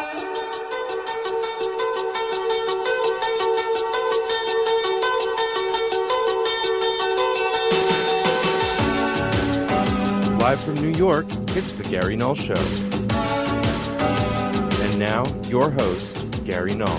Live from New York, it's The Gary Null Show. And now, your host, Gary Null.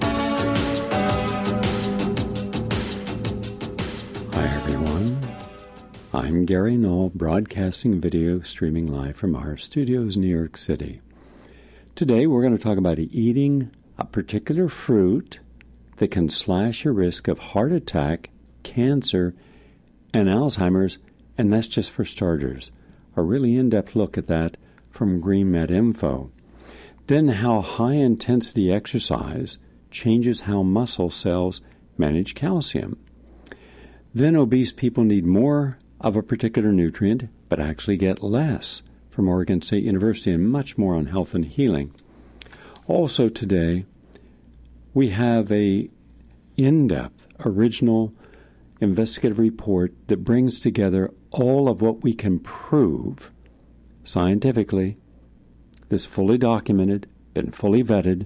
Hi, everyone. I'm Gary Null, broadcasting video, streaming live from our studios in New York City. Today, we're going to talk about eating a particular fruit that can slash your risk of heart attack, cancer, and Alzheimer's, and that's just for starters. A really in-depth look at that from Green Med Info. Then how high-intensity exercise changes how muscle cells manage calcium. Then obese people need more of a particular nutrient, but actually get less, from Oregon State University, and much more on health and healing. Also today, we have a in-depth, original investigative report that brings together all of what we can prove scientifically, this fully documented, been fully vetted,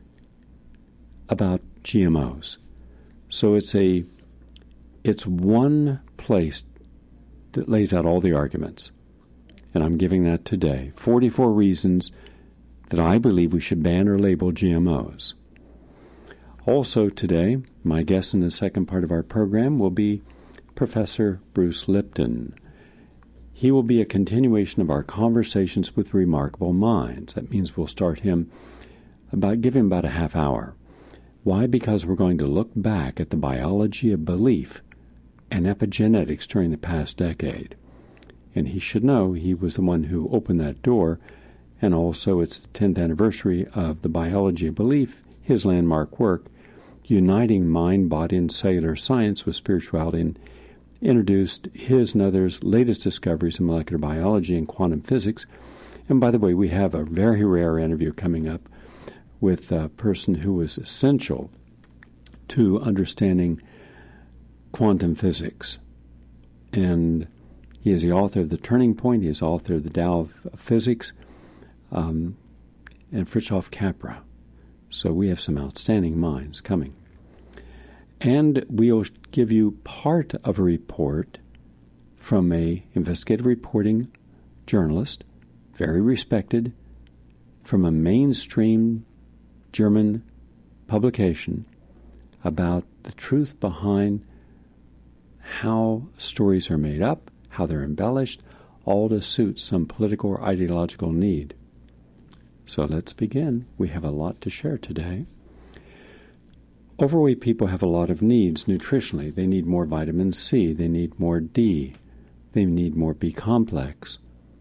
about GMOs. So it's one place that lays out all the arguments. And I'm giving that today. 44 reasons that I believe we should ban or label GMOs. Also today, my guest in the second part of our program will be Professor Bruce Lipton. He will be a continuation of our conversations with remarkable minds. That means we'll start him give him about a half hour. Why? Because we're going to look back at the biology of belief and epigenetics during the past decade. And he should know he was the one who opened that door, and also it's the 10th anniversary of the biology of belief, his landmark work, uniting mind, body, and cellular science with spirituality, and introduced his and others' latest discoveries in molecular biology and quantum physics. And by the way, we have a very rare interview coming up with a person who was essential to understanding quantum physics. And he is the author of The Turning Point. He is the author of the Tao of Physics, and Fritjof Capra. So we have some outstanding minds coming. And we'll give you part of a report from a investigative reporting journalist, very respected, from a mainstream German publication about the truth behind how stories are made up, how they're embellished, all to suit some political or ideological need. So let's begin. We have a lot to share today. Overweight people have a lot of needs nutritionally. They need more vitamin C. They need more D. They need more B complex.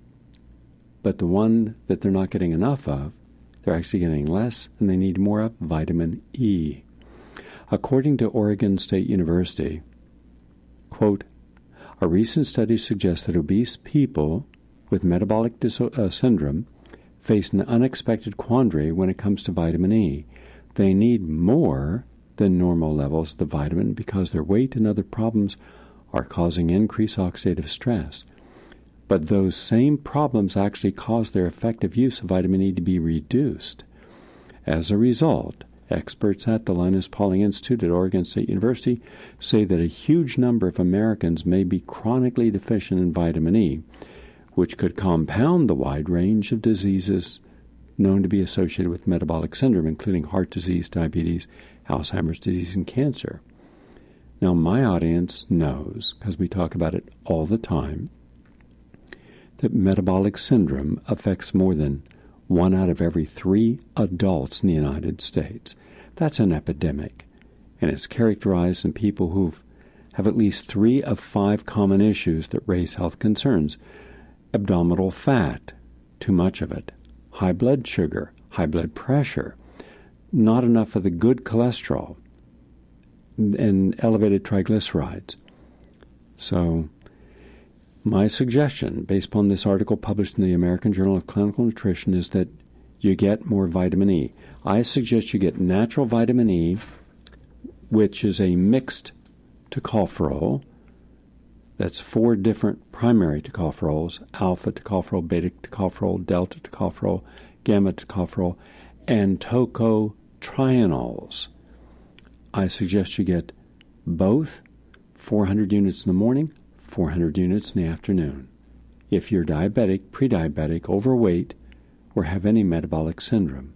But the one that they're not getting enough of, they're actually getting less, and they need more of vitamin E. According to Oregon State University, quote, a recent study suggests that obese people with metabolic syndrome face an unexpected quandary when it comes to vitamin E. They need more than normal levels of the vitamin because their weight and other problems are causing increased oxidative stress. But those same problems actually cause their effective use of vitamin E to be reduced. As a result, experts at the Linus Pauling Institute at Oregon State University say that a huge number of Americans may be chronically deficient in vitamin E, which could compound the wide range of diseases known to be associated with metabolic syndrome, including heart disease, diabetes, Alzheimer's disease, and cancer. Now, my audience knows, because we talk about it all the time, that metabolic syndrome affects more than 1 out of every 3 adults in the United States. That's an epidemic, and it's characterized in people who have at least 3 of 5 common issues that raise health concerns: abdominal fat, too much of it, high blood sugar, high blood pressure, not enough of the good cholesterol, and elevated triglycerides. So my suggestion, based upon this article published in the American Journal of Clinical Nutrition, is that you get more vitamin E. I suggest you get natural vitamin E, which is a mixed tocopherol. That's 4 different primary tocopherols: alpha tocopherol, beta tocopherol, delta tocopherol, gamma tocopherol, and tocotrienols. I suggest you get both, 400 units in the morning, 400 units in the afternoon. If you're diabetic, pre-diabetic, overweight, or have any metabolic syndrome.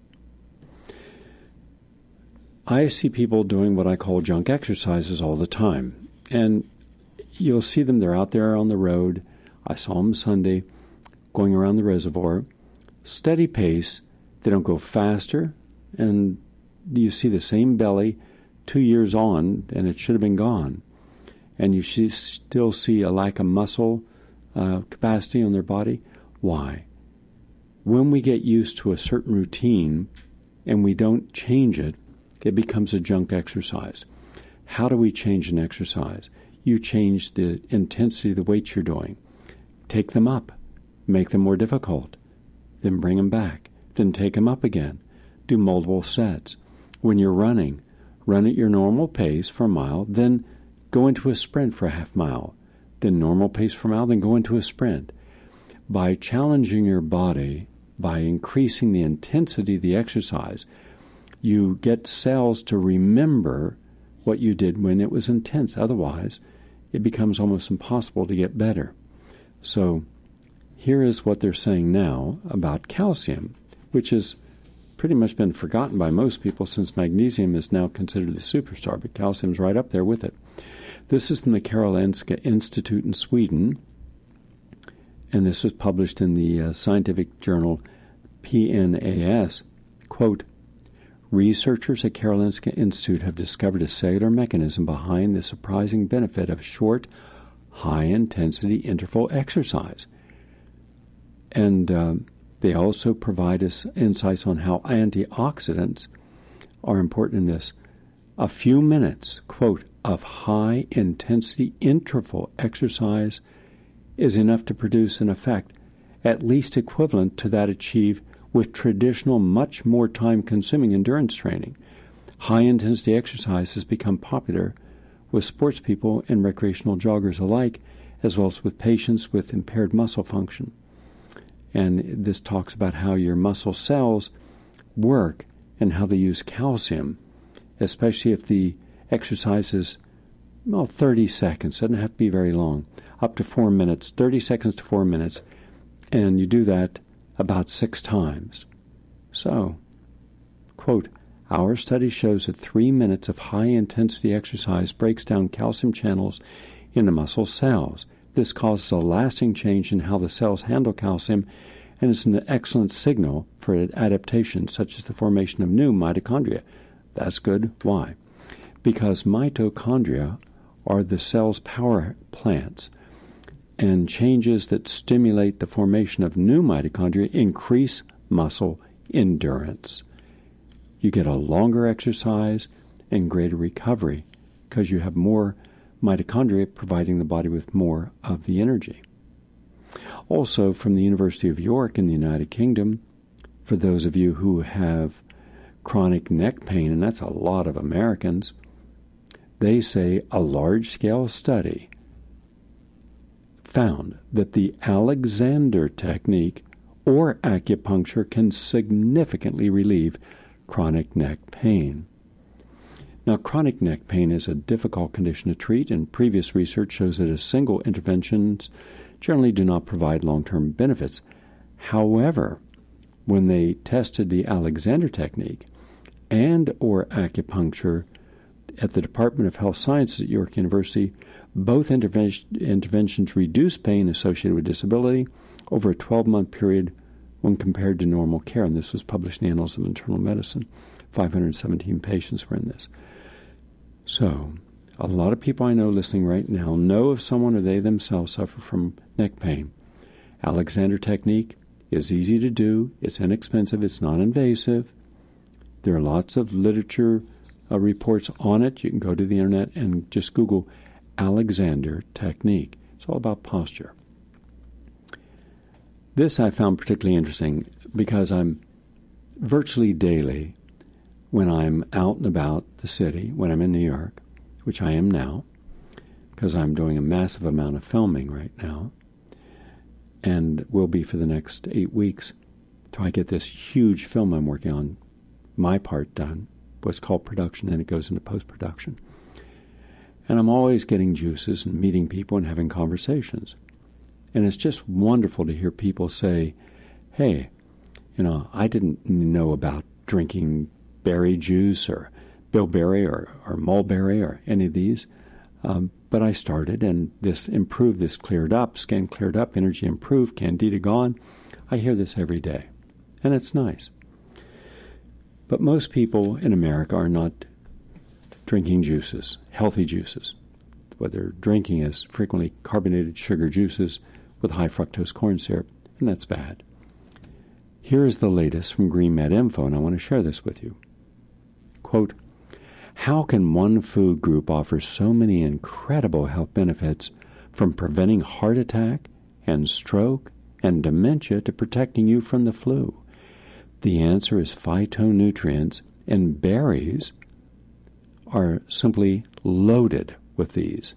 I see people doing what I call junk exercises all the time. And you'll see them, they're out there on the road. I saw them Sunday going around the reservoir. Steady pace. They don't go faster. And you see the same belly 2 years on, and it should have been gone. And you still see a lack of muscle capacity on their body. Why? When we get used to a certain routine and we don't change it, it becomes a junk exercise. How do we change an exercise? You change the intensity of the weights you're doing. Take them up. Make them more difficult. Then bring them back. Then take them up again. Do multiple sets. When you're running, run at your normal pace for a mile, then go into a sprint for a half mile. Then normal pace for a mile, then go into a sprint. By challenging your body, by increasing the intensity of the exercise, you get cells to remember what you did when it was intense. Otherwise, it becomes almost impossible to get better. So here is what they're saying now about calcium, which has pretty much been forgotten by most people since magnesium is now considered the superstar, but calcium's right up there with it. This is from the Karolinska Institute in Sweden, and this was published in the scientific journal PNAS. Quote, researchers at Karolinska Institute have discovered a cellular mechanism behind the surprising benefit of short, high-intensity interval exercise. And they also provide us insights on how antioxidants are important in this. A few minutes, quote, of high-intensity interval exercise is enough to produce an effect at least equivalent to that achieved with traditional, much more time-consuming endurance training. High-intensity exercise has become popular with sports people and recreational joggers alike, as well as with patients with impaired muscle function. And this talks about how your muscle cells work and how they use calcium, especially if the exercise is 30 seconds. It doesn't have to be very long, up to 4 minutes, 30 seconds to 4 minutes, and you do that about 6 times. So, quote, our study shows that 3 minutes of high-intensity exercise breaks down calcium channels in the muscle cells. This causes a lasting change in how the cells handle calcium, and is an excellent signal for adaptation, such as the formation of new mitochondria. That's good. Why? Because mitochondria are the cell's power plants, and changes that stimulate the formation of new mitochondria increase muscle endurance. You get a longer exercise and greater recovery because you have more mitochondria providing the body with more of the energy. Also, from the University of York in the United Kingdom, for those of you who have chronic neck pain, and that's a lot of Americans, they say a large-scale study found that the Alexander technique or acupuncture can significantly relieve chronic neck pain. Now, chronic neck pain is a difficult condition to treat, and previous research shows that a single interventions generally do not provide long-term benefits. However, when they tested the Alexander technique and or acupuncture at the Department of Health Sciences at York University, both interventions reduced pain associated with disability over a 12-month period when compared to normal care. And this was published in the Annals of Internal Medicine. 517 patients were in this. So, a lot of people I know listening right now know of someone or they themselves suffer from neck pain. Alexander technique is easy to do. It's inexpensive. It's non-invasive. There are lots of literature reports on it. You can go to the internet and just Google Alexander technique. It's all about posture. This I found particularly interesting because I'm virtually daily, when I'm out and about the city, when I'm in New York, which I am now, because I'm doing a massive amount of filming right now, and will be for the next 8 weeks till I get this huge film I'm working on my part done, what's called production, then it goes into post-production. And I'm always getting juices and meeting people and having conversations. And it's just wonderful to hear people say, hey, I didn't know about drinking berry juice or bilberry or mulberry or any of these, but I started, and this improved, this cleared up, skin cleared up, energy improved, candida gone. I hear this every day, and it's nice. But most people in America are not drinking juices, healthy juices. What they're drinking is frequently carbonated sugar juices with high fructose corn syrup, and that's bad. Here is the latest from GreenMed Info, and I want to share this with you. Quote, how can one food group offer so many incredible health benefits, from preventing heart attack and stroke and dementia to protecting you from the flu? The answer is phytonutrients, and berries are simply loaded with these.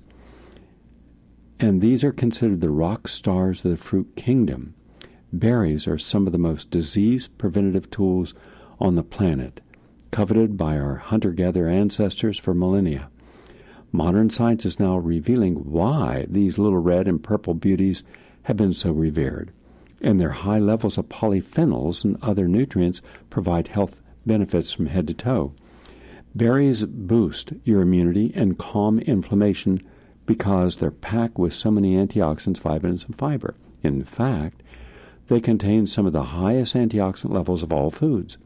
And these are considered the rock stars of the fruit kingdom. Berries are some of the most disease-preventative tools on the planet, coveted by our hunter-gatherer ancestors for millennia. Modern science is now revealing why these little red and purple beauties have been so revered, and their high levels of polyphenols and other nutrients provide health benefits from head to toe. Berries boost your immunity and calm inflammation because they're packed with so many antioxidants, vitamins, and fiber. In fact, they contain some of the highest antioxidant levels of all foods.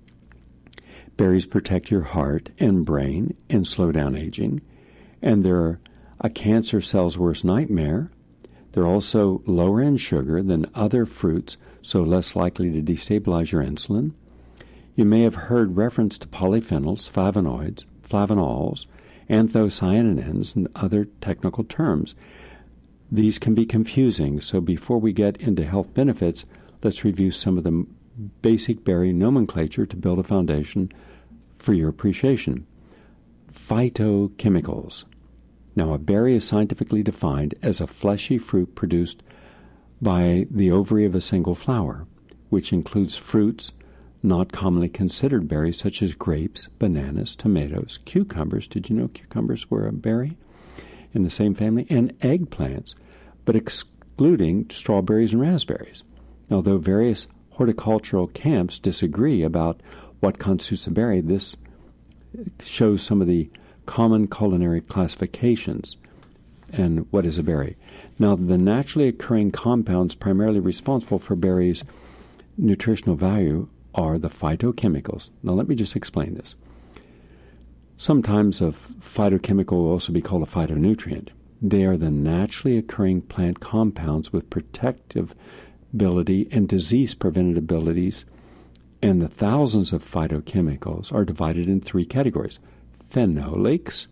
Berries protect your heart and brain and slow down aging, and they're a cancer cell's worst nightmare. They're also lower in sugar than other fruits, so less likely to destabilize your insulin. You may have heard reference to polyphenols, flavonoids, flavanols, anthocyanins, and other technical terms. These can be confusing, so before we get into health benefits, let's review some of the basic berry nomenclature to build a foundation for your appreciation. Phytochemicals. Now, a berry is scientifically defined as a fleshy fruit produced by the ovary of a single flower, which includes fruits not commonly considered berries such as grapes, bananas, tomatoes, cucumbers. Did you know cucumbers were a berry in the same family? And eggplants, but excluding strawberries and raspberries. Although various horticultural camps disagree about what constitutes a berry, this shows some of the common culinary classifications and what is a berry. Now, the naturally occurring compounds primarily responsible for berries' nutritional value are the phytochemicals. Now, let me just explain this. Sometimes a phytochemical will also be called a phytonutrient. They are the naturally occurring plant compounds with protective ability and disease preventative abilities, and the thousands of phytochemicals are divided in three categories. Phenolics,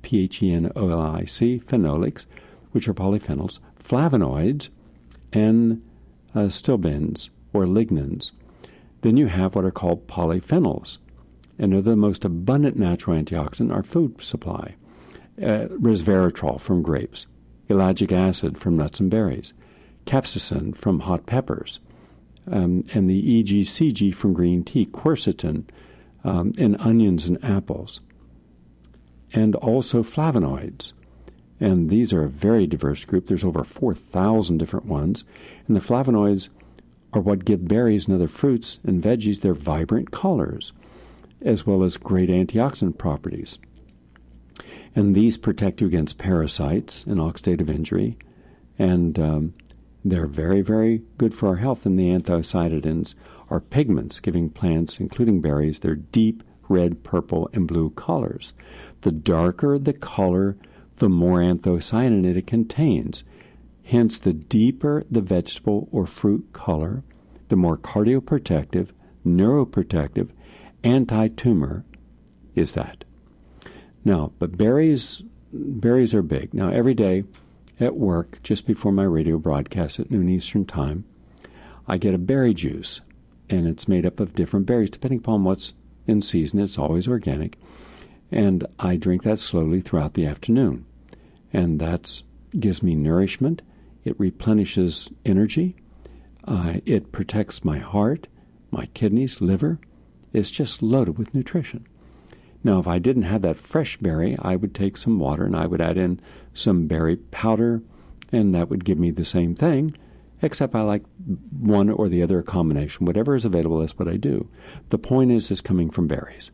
Phenolics, phenolics, which are polyphenols, flavonoids, and stilbenes or lignans. Then you have what are called polyphenols, and they're the most abundant natural antioxidant in our food supply. Resveratrol from grapes, ellagic acid from nuts and berries, capsaicin from hot peppers, and the EGCG from green tea, quercetin in onions and apples, and also flavonoids. And these are a very diverse group. There's over 4,000 different ones. And the flavonoids are what give berries and other fruits and veggies their vibrant colors, as well as great antioxidant properties. And these protect you against parasites and oxidative injury, and they're very, very good for our health. And the anthocyanins are pigments, giving plants, including berries, their deep red, purple, and blue colors. The darker the color, the more anthocyanin it contains. Hence, the deeper the vegetable or fruit color, the more cardioprotective, neuroprotective, anti-tumor is that. Now, but berries are big. Now, every day at work, just before my radio broadcast at noon Eastern Time, I get a berry juice, and it's made up of different berries, depending upon what's in season. It's always organic, and I drink that slowly throughout the afternoon, and that gives me nourishment. It replenishes energy. It protects my heart, my kidneys, liver. is just loaded with nutrition. Now, if I didn't have that fresh berry, I would take some water and I would add in some berry powder, and that would give me the same thing, except I like one or the other combination. Whatever is available, that's what I do. The point is coming from berries.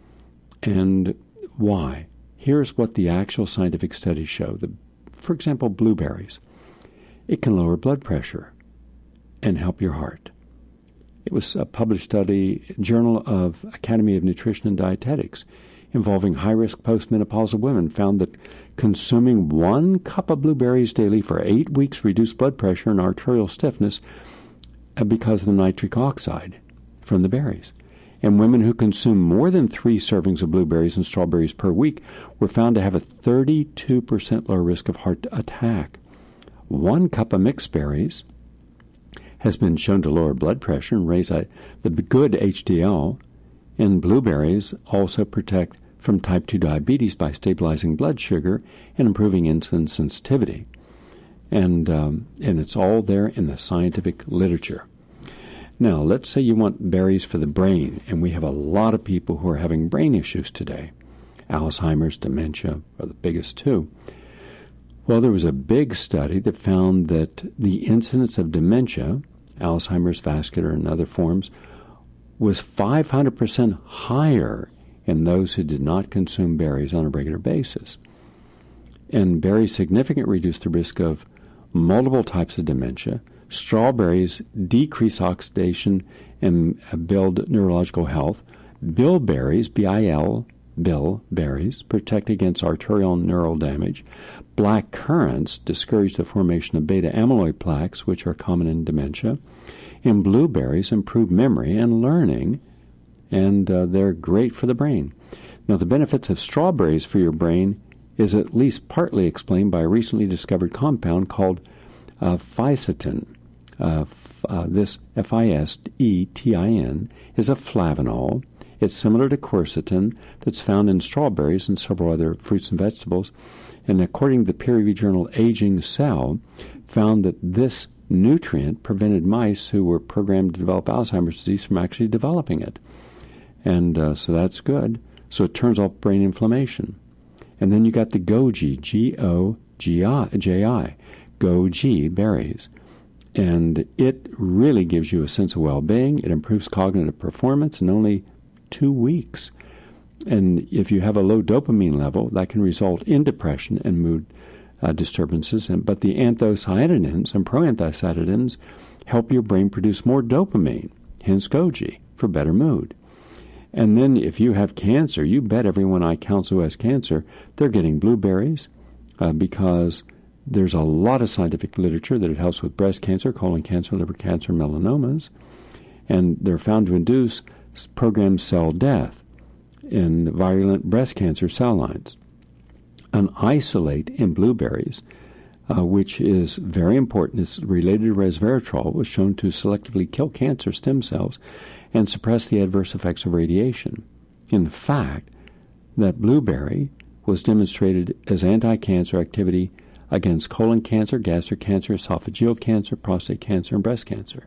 And why? Here's what the actual scientific studies show. For example, blueberries. It can lower blood pressure and help your heart. It was a published study, Journal of Academy of Nutrition and Dietetics, involving high-risk postmenopausal women, found that consuming 1 cup of blueberries daily for 8 weeks reduced blood pressure and arterial stiffness because of the nitric oxide from the berries. And women who consume more than 3 servings of blueberries and strawberries per week were found to have a 32% lower risk of heart attack. 1 cup of mixed berries has been shown to lower blood pressure and raise the good HDL, and blueberries also protect from type 2 diabetes by stabilizing blood sugar and improving insulin sensitivity. And it's all there in the scientific literature. Now, let's say you want berries for the brain, and we have a lot of people who are having brain issues today. Alzheimer's, dementia are the biggest two. Well, there was a big study that found that the incidence of dementia, Alzheimer's, vascular, and other forms, was 500% higher in those who did not consume berries on a regular basis. And berries significantly reduce the risk of multiple types of dementia. Strawberries decrease oxidation and build neurological health. Bilberries, bilberries, protect against arterial and neural damage. Black currants discourage the formation of beta amyloid plaques, which are common in dementia. And blueberries improve memory and learning, and they're great for the brain. Now, the benefits of strawberries for your brain is at least partly explained by a recently discovered compound called fisetin. This fisetin is a flavanol. It's similar to quercetin that's found in strawberries and several other fruits and vegetables. And according to the peer-reviewed journal Aging Cell, found that this nutrient prevented mice who were programmed to develop Alzheimer's disease from actually developing it. And so that's good. So it turns off brain inflammation. And then you got the goji, G-O-G-I, goji berries. And it really gives you a sense of well-being. It improves cognitive performance in only 2 weeks. And if you have a low dopamine level, that can result in depression and mood disturbances. But the anthocyanidins and proanthocyanidins help your brain produce more dopamine, hence goji, for better mood. And then if you have cancer, you bet everyone I counsel who has cancer, they're getting blueberries because there's a lot of scientific literature that it helps with breast cancer, colon cancer, liver cancer, melanomas. And they're found to induce programmed cell death in virulent breast cancer cell lines. An isolate in blueberries, which is very important, is related to resveratrol, was shown to selectively kill cancer stem cells and suppress the adverse effects of radiation. In fact, that blueberry was demonstrated as anti-cancer activity against colon cancer, gastric cancer, esophageal cancer, prostate cancer, and breast cancer.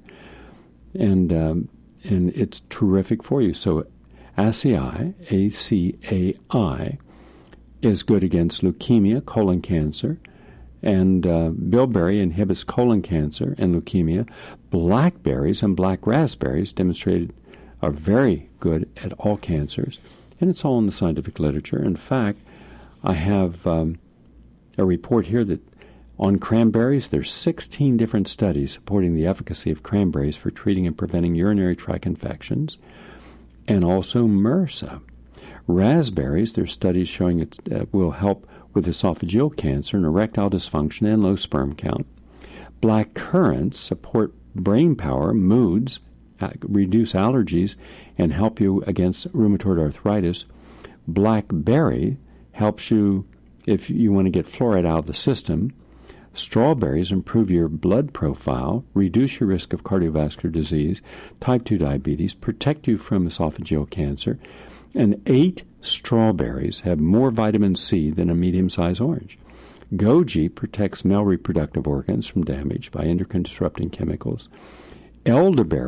And it's terrific for you. So ACI, A-C-A-I, is good against leukemia, colon cancer, and bilberry inhibits colon cancer and leukemia. Blackberries and black raspberries demonstrated are very good at all cancers, and it's all in the scientific literature. In fact, I have a report here that on cranberries, there's 16 different studies supporting the efficacy of cranberries for treating and preventing urinary tract infections, and also MRSA. Raspberries, there's studies showing it will help with esophageal cancer and erectile dysfunction and low sperm count. Black currants support brain power, moods, reduce allergies, and help you against rheumatoid arthritis. Blackberry helps you if you want to get fluoride out of the system. Strawberries improve your blood profile, reduce your risk of cardiovascular disease, type 2 diabetes, protect you from esophageal cancer. And 8 strawberries have more vitamin C than a medium-sized orange. Goji protects male reproductive organs from damage by endocrine-disrupting chemicals. Elderberry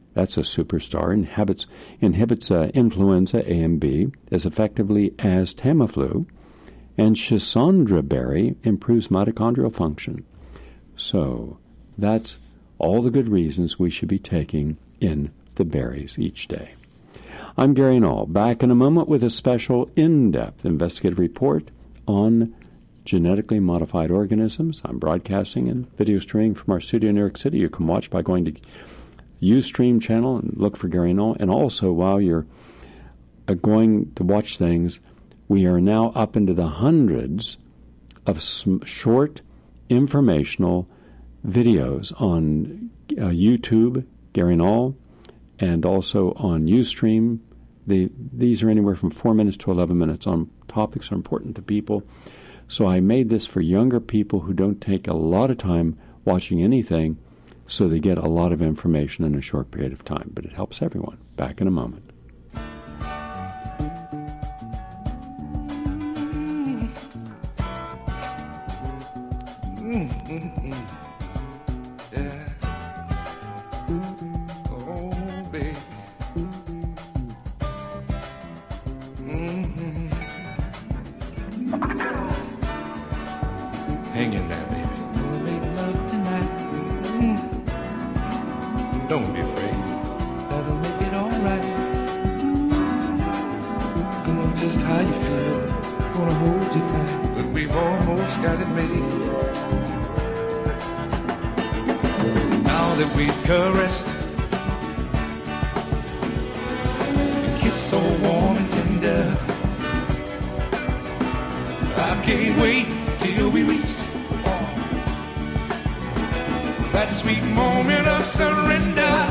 That's a superstar. Inhibits influenza A and B as effectively as Tamiflu. And Schisandra berry improves mitochondrial function. So that's all the good reasons we should be taking in the berries each day. I'm Gary Null, back in a moment with a special in-depth investigative report on genetically modified organisms. I'm broadcasting and video streaming from our studio in New York City. You can watch by going to Ustream channel and look for Gary Null. And also, while you're going to watch things, we are now up into the hundreds of short informational videos on YouTube, Gary Null, and also on Ustream. These are anywhere from 4 minutes to 11 minutes on topics that are important to people. So I made this for younger people who don't take a lot of time watching anything, so they get a lot of information in a short period of time. But it helps everyone. Back in a moment. Yeah. Oh, baby. Hang in there, baby. We'll make love tonight. Don't be afraid. That'll make it all right. I know just how you feel. Gonna hold you tight, but we've almost got it made. Now that we've caressed and kissed so warm and tender, I can't wait till we reach that sweet moment of surrender.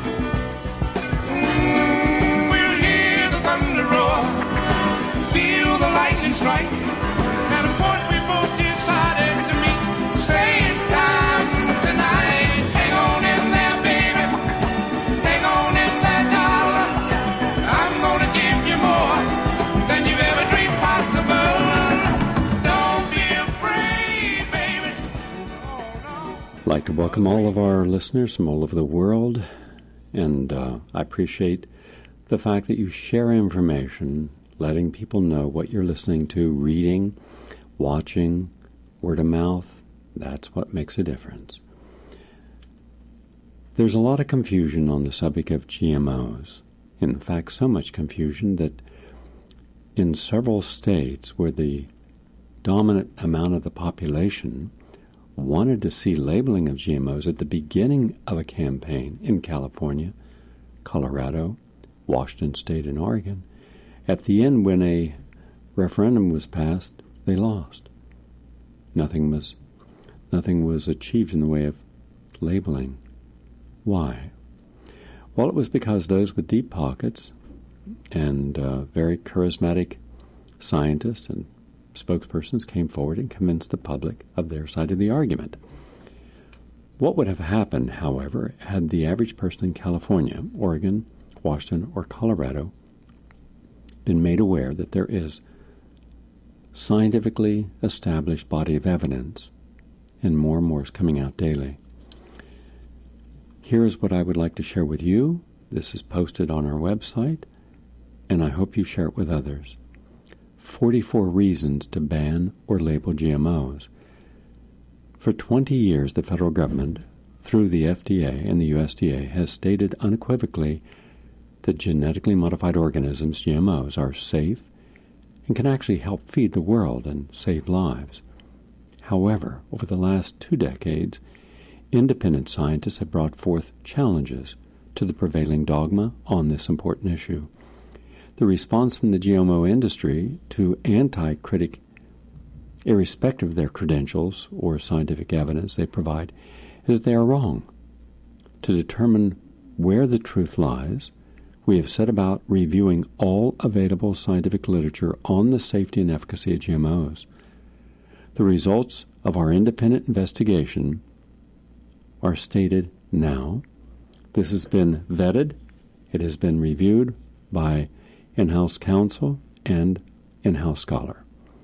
We'll hear the thunder roar, feel the lightning strike. At a point we both decided to meet, same time tonight. Hang on in there, baby. Hang on in there, darling. I'm gonna give you more than you've ever dreamed possible. Don't be afraid, baby. Oh, no. I'd like to welcome all of our listeners from all over the world, and I appreciate the fact that you share information, letting people know what you're listening to, reading, watching, word of mouth. That's what makes a difference. There's a lot of confusion on the subject of GMOs. In fact, so much confusion that in several states where the dominant amount of the population wanted to see labeling of GMOs at the beginning of a campaign in California, Colorado, Washington State, and Oregon, at the end when a referendum was passed, they lost. Nothing was achieved in the way of labeling. Why? Well, it was because those with deep pockets and very charismatic scientists and spokespersons came forward and convinced the public of their side of the argument. What would have happened, however, had the average person in California, Oregon, Washington, or Colorado been made aware that there is scientifically established body of evidence, and more is coming out daily? Here is what I would like to share with you. This is posted on our website, and I hope you share it with others. 44 reasons to ban or label GMOs. For 20 years, the federal government, through the FDA and the USDA, has stated unequivocally that genetically modified organisms, GMOs, are safe and can actually help feed the world and save lives. However, over the last 2 decades, independent scientists have brought forth challenges to the prevailing dogma on this important issue. The response from the GMO industry to anti-critic, irrespective of their credentials or scientific evidence they provide, is that they are wrong. To determine where the truth lies, we have set about reviewing all available scientific literature on the safety and efficacy of GMOs. The results of our independent investigation are stated now. This has been vetted. It has been reviewed by in-house counsel and in-house scholar.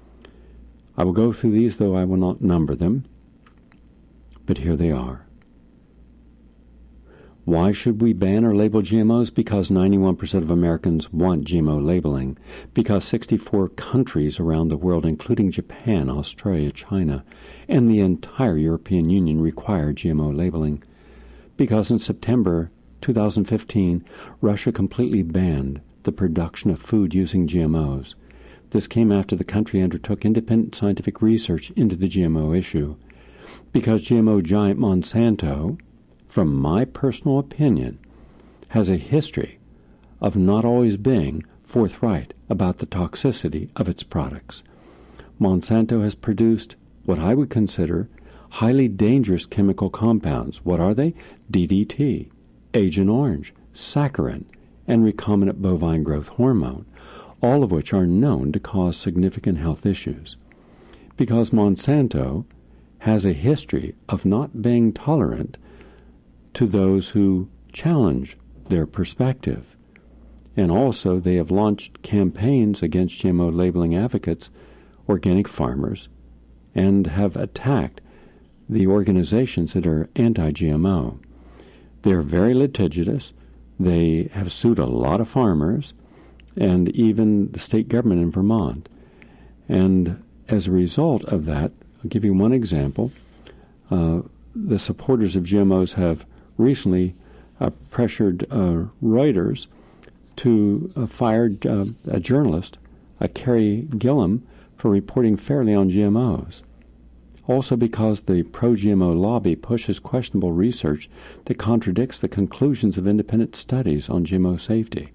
I will go through these, though I will not number them, but here they are. Why should we ban or label GMOs? Because 91% of Americans want GMO labeling. Because 64 countries around the world, including Japan, Australia, China, and the entire European Union, require GMO labeling. Because in September 2015, Russia completely banned the production of food using GMOs. This came after the country undertook independent scientific research into the GMO issue. Because GMO giant Monsanto, from my personal opinion, has a history of not always being forthright about the toxicity of its products. Monsanto has produced what I would consider highly dangerous chemical compounds. What are they? DDT, Agent Orange, saccharin, and recombinant bovine growth hormone, all of which are known to cause significant health issues. Because Monsanto has a history of not being tolerant to those who challenge their perspective. And also they have launched campaigns against GMO labeling advocates, organic farmers, and have attacked the organizations that are anti-GMO. They're very litigious. They have sued a lot of farmers and even the state government in Vermont. And as a result of that, I'll give you one example. The supporters of GMOs have recently pressured Reuters to fire a journalist, Carrie Gillam, for reporting fairly on GMOs. Also because the pro-GMO lobby pushes questionable research that contradicts the conclusions of independent studies on GMO safety.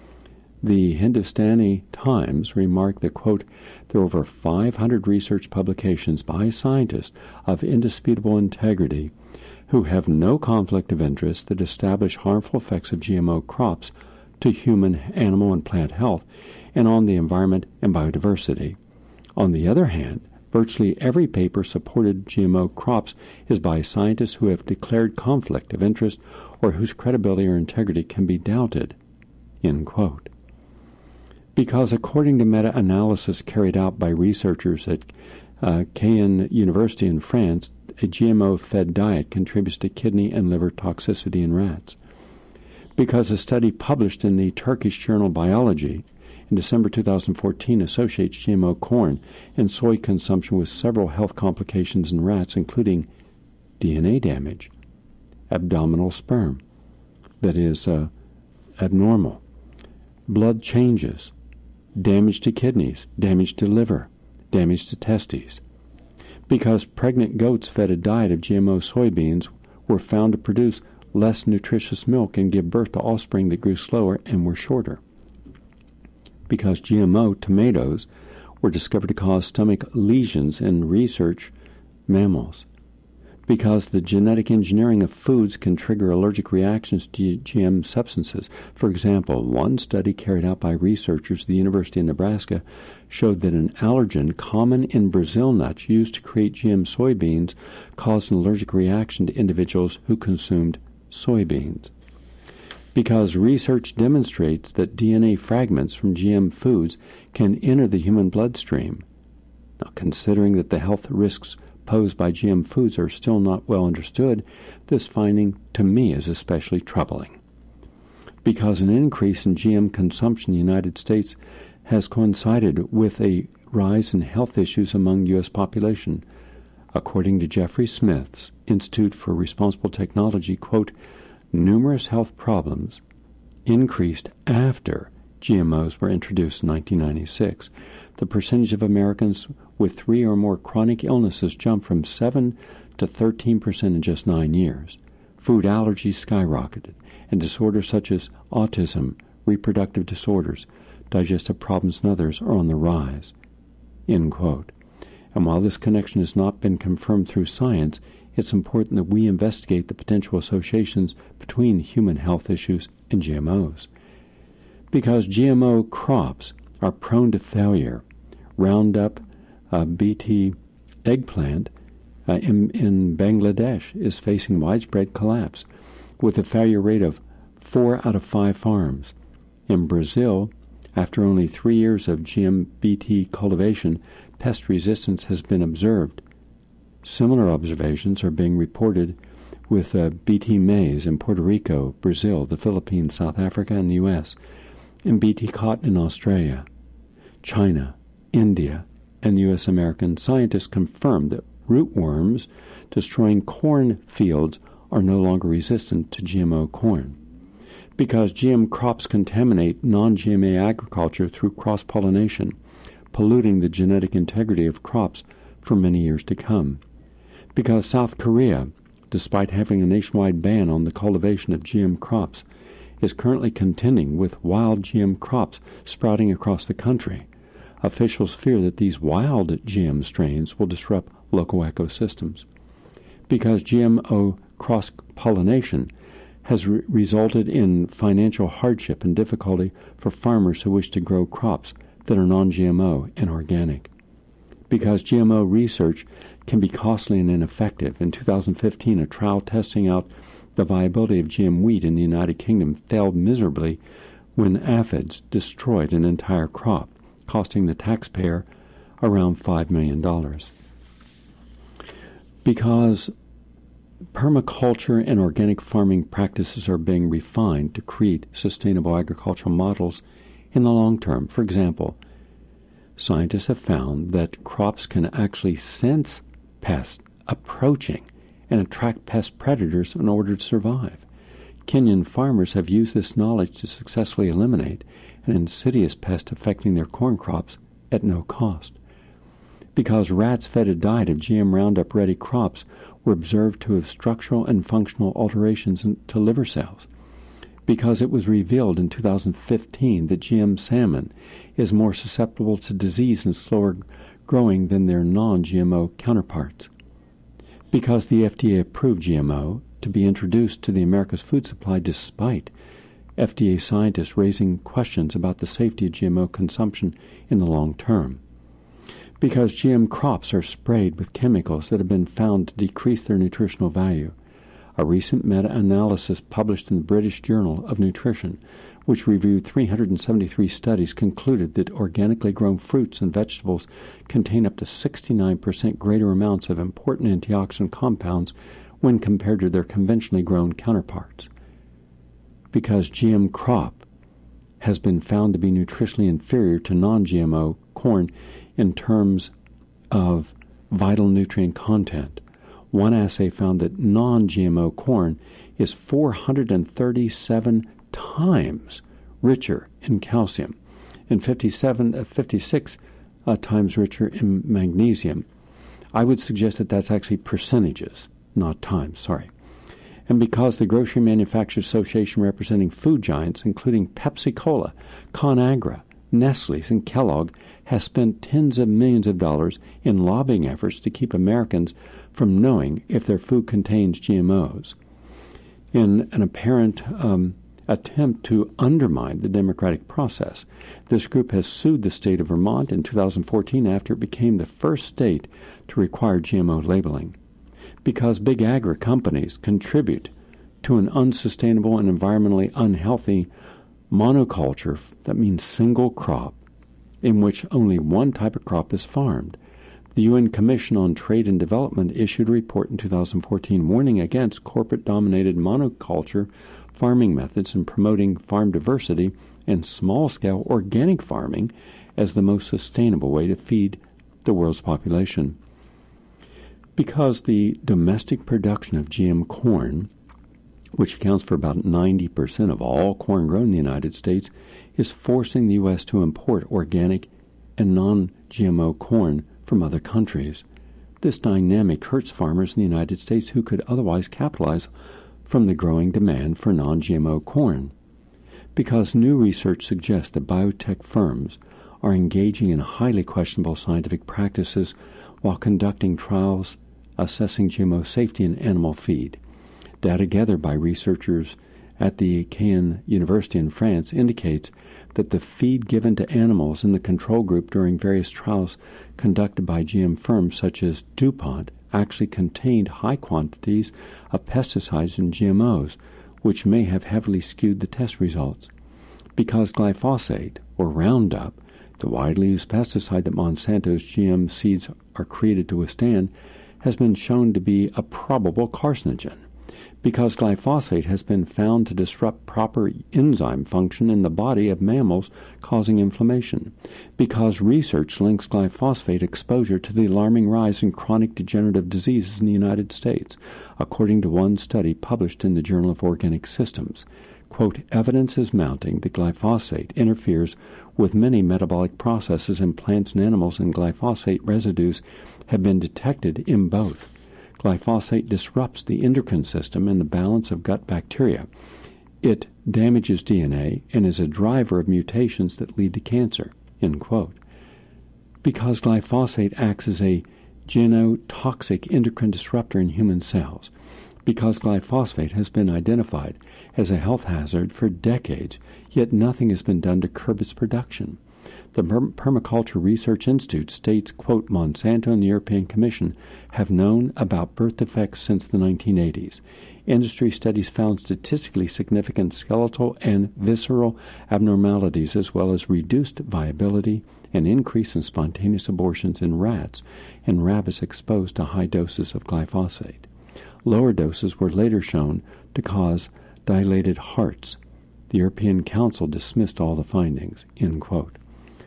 The Hindustani Times remarked that, quote, there are over 500 research publications by scientists of indisputable integrity who have no conflict of interest that establish harmful effects of GMO crops to human, animal, and plant health and on the environment and biodiversity. On the other hand, virtually every paper supported GMO crops is by scientists who have declared conflict of interest or whose credibility or integrity can be doubted, end quote. Because according to meta-analysis carried out by researchers at Caen University in France, a GMO-fed diet contributes to kidney and liver toxicity in rats. Because a study published in the Turkish journal Biology in December 2014 associates GMO corn and soy consumption with several health complications in rats, including DNA damage, abdominal sperm that is abnormal, blood changes, damage to kidneys, damage to liver, damage to testes. Because pregnant goats fed a diet of GMO soybeans were found to produce less nutritious milk and give birth to offspring that grew slower and were shorter. Because GMO tomatoes were discovered to cause stomach lesions in research mammals. Because the genetic engineering of foods can trigger allergic reactions to GM substances. For example, one study carried out by researchers at the University of Nebraska showed that an allergen common in Brazil nuts used to create GM soybeans caused an allergic reaction to individuals who consumed soybeans. Because research demonstrates that DNA fragments from GM foods can enter the human bloodstream. Now, considering that the health risks posed by GM foods are still not well understood, this finding to me is especially troubling. Because an increase in GM consumption in the United States has coincided with a rise in health issues among U.S. population. According to Jeffrey Smith's Institute for Responsible Technology, quote, numerous health problems increased after GMOs were introduced in 1996. The percentage of Americans with 3 or more chronic illnesses jumped from 7 to 13% in just 9 years. Food allergies skyrocketed, and disorders such as autism, reproductive disorders, digestive problems, and others are on the rise. End quote. And while this connection has not been confirmed through science, it's important that we investigate the potential associations between human health issues and GMOs. Because GMO crops are prone to failure, Roundup Bt eggplant in Bangladesh is facing widespread collapse, with a failure rate of 4 out of 5 farms. In Brazil, after only 3 years of GM Bt cultivation, pest resistance has been observed. Similar observations are being reported with BT maize in Puerto Rico, Brazil, the Philippines, South Africa, and the U.S., and BT cotton in Australia, China, India, and U.S. American scientists confirmed that rootworms destroying corn fields are no longer resistant to GMO corn. Because GM crops contaminate non-GMO agriculture through cross-pollination, polluting the genetic integrity of crops for many years to come. Because South Korea, despite having a nationwide ban on the cultivation of GM crops, is currently contending with wild GM crops sprouting across the country. Officials fear that these wild GM strains will disrupt local ecosystems. Because GMO cross-pollination has resulted in financial hardship and difficulty for farmers who wish to grow crops that are non-GMO and organic. Because GMO research can be costly and ineffective. In 2015, a trial testing out the viability of GM wheat in the United Kingdom failed miserably when aphids destroyed an entire crop, costing the taxpayer around $5 million. Because permaculture and organic farming practices are being refined to create sustainable agricultural models in the long term. For example, scientists have found that crops can actually sense pests approaching and attract pest predators in order to survive. Kenyan farmers have used this knowledge to successfully eliminate an insidious pest affecting their corn crops at no cost. Because rats fed a diet of GM Roundup-ready crops were observed to have structural and functional alterations to liver cells. Because it was revealed in 2015 that GM salmon is more susceptible to disease and slower growing than their non-GMO counterparts. Because the FDA approved GMO to be introduced to the America's food supply despite FDA scientists raising questions about the safety of GMO consumption in the long term. Because GM crops are sprayed with chemicals that have been found to decrease their nutritional value. A recent meta-analysis published in the British Journal of Nutrition, which reviewed 373 studies, concluded that organically grown fruits and vegetables contain up to 69% greater amounts of important antioxidant compounds when compared to their conventionally grown counterparts. Because GM crop has been found to be nutritionally inferior to non-GMO corn in terms of vital nutrient content. One assay found that non-GMO corn is 437 times richer in calcium and 56 times richer in magnesium. I would suggest that that's actually percentages, not times, sorry. And because the Grocery Manufacturers Association, representing food giants, including Pepsi-Cola, ConAgra, Nestle's, and Kellogg, has spent tens of millions of dollars in lobbying efforts to keep Americans from knowing if their food contains GMOs. In an apparent attempt to undermine the democratic process, this group has sued the state of Vermont in 2014 after it became the first state to require GMO labeling. Because big agri companies contribute to an unsustainable and environmentally unhealthy monoculture, that means single crop, in which only one type of crop is farmed. The UN Commission on Trade and Development issued a report in 2014 warning against corporate-dominated monoculture farming methods and promoting farm diversity and small-scale organic farming as the most sustainable way to feed the world's population. Because the domestic production of GM corn, which accounts for about 90% of all corn grown in the United States, is forcing the U.S. to import organic and non-GMO corn from other countries. This dynamic hurts farmers in the United States who could otherwise capitalize from the growing demand for non-GMO corn. Because new research suggests that biotech firms are engaging in highly questionable scientific practices while conducting trials assessing GMO safety in animal feed. Data gathered by researchers at the Caen University in France indicates that the feed given to animals in the control group during various trials conducted by GM firms such as DuPont actually contained high quantities of pesticides and GMOs, which may have heavily skewed the test results. Because glyphosate, or Roundup, the widely used pesticide that Monsanto's GM seeds are created to withstand, has been shown to be a probable carcinogen. because glyphosate has been found to disrupt proper enzyme function in the body of mammals, causing inflammation, because research links glyphosate exposure to the alarming rise in chronic degenerative diseases in the United States, according to one study published in the Journal of Organic Systems. Quote, evidence is mounting that glyphosate interferes with many metabolic processes in plants and animals, and glyphosate residues have been detected in both. Glyphosate disrupts the endocrine system and the balance of gut bacteria. It damages DNA and is a driver of mutations that lead to cancer, end quote. Because glyphosate acts as a genotoxic endocrine disruptor in human cells, because glyphosate has been identified as a health hazard for decades, yet nothing has been done to curb its production. The Permaculture Research Institute states, quote, Monsanto and the European Commission have known about birth defects since the 1980s. Industry studies found statistically significant skeletal and visceral abnormalities, as well as reduced viability and increase in spontaneous abortions in rats and rabbits exposed to high doses of glyphosate. Lower doses were later shown to cause dilated hearts. The European Council dismissed all the findings, end quote.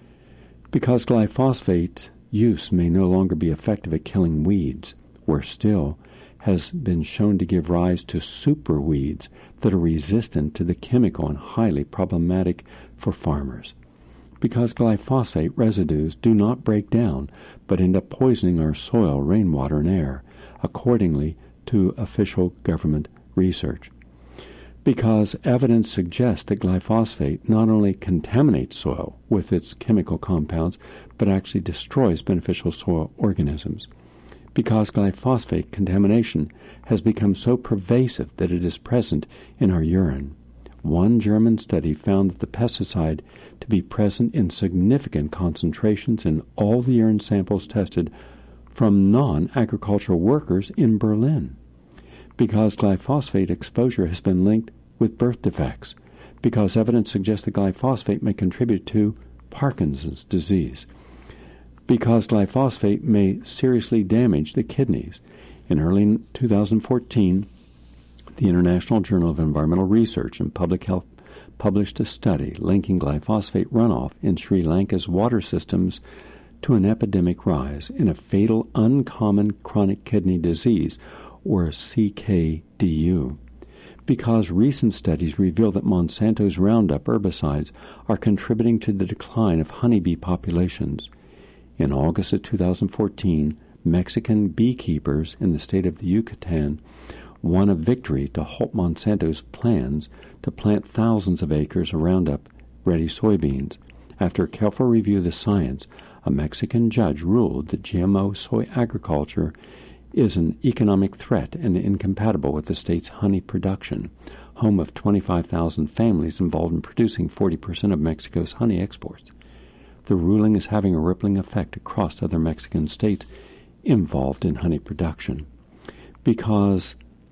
Because glyphosate use may no longer be effective at killing weeds, worse still, has been shown to give rise to super weeds that are resistant to the chemical and highly problematic for farmers. Because glyphosate residues do not break down but end up poisoning our soil, rainwater, and air, accordingly to official government research. Because evidence suggests that glyphosate not only contaminates soil with its chemical compounds, but actually destroys beneficial soil organisms. Because glyphosate contamination has become so pervasive that it is present in our urine. One German study found that the pesticide to be present in significant concentrations in all the urine samples tested from non-agricultural workers in Berlin. Because glyphosate exposure has been linked with birth defects, because evidence suggests that glyphosate may contribute to Parkinson's disease, because glyphosate may seriously damage the kidneys. In early 2014, the International Journal of Environmental Research and Public Health published a study linking glyphosate runoff in Sri Lanka's water systems to an epidemic rise in a fatal uncommon chronic kidney disease, or CKDU. Because recent studies reveal that Monsanto's Roundup herbicides are contributing to the decline of honeybee populations. In August of 2014, Mexican beekeepers in the state of the Yucatan won a victory to halt Monsanto's plans to plant thousands of acres of Roundup-ready soybeans. After a careful review of the science, a Mexican judge ruled that GMO soy agriculture is an economic threat and incompatible with the state's honey production, home of 25,000 families involved in producing 40% of Mexico's honey exports. The ruling is having a rippling effect across other Mexican states involved in honey production. Because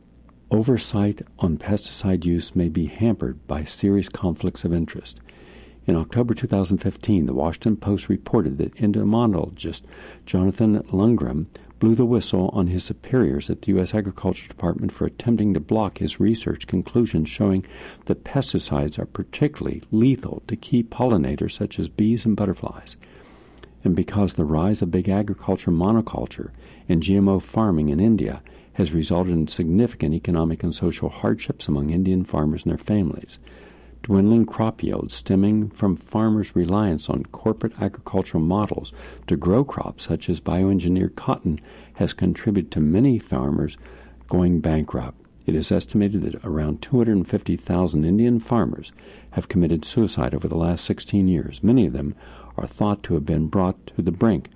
oversight on pesticide use may be hampered by serious conflicts of interest. In October 2015, the Washington Post reported that entomologist Jonathan Lundgren blew the whistle on his superiors at the U.S. Agriculture Department for attempting to block his research conclusions showing that pesticides are particularly lethal to key pollinators such as bees and butterflies. And because the rise of big agriculture monoculture and GMO farming in India has resulted in significant economic and social hardships among Indian farmers and their families. Dwindling crop yields stemming from farmers' reliance on corporate agricultural models to grow crops such as bioengineered cotton has contributed to many farmers going bankrupt. It is estimated that around 250,000 Indian farmers have committed suicide over the last 16 years. Many of them are thought to have been brought to the brink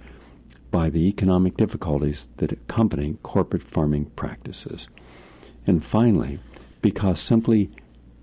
by the economic difficulties that accompany corporate farming practices. And finally, because simply